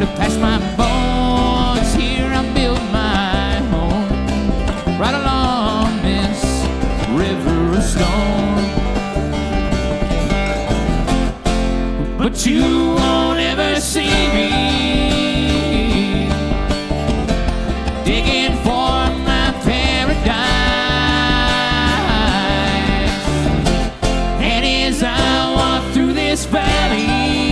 to pass my bones. Here I build my home, right along this river of stone. But you won't ever see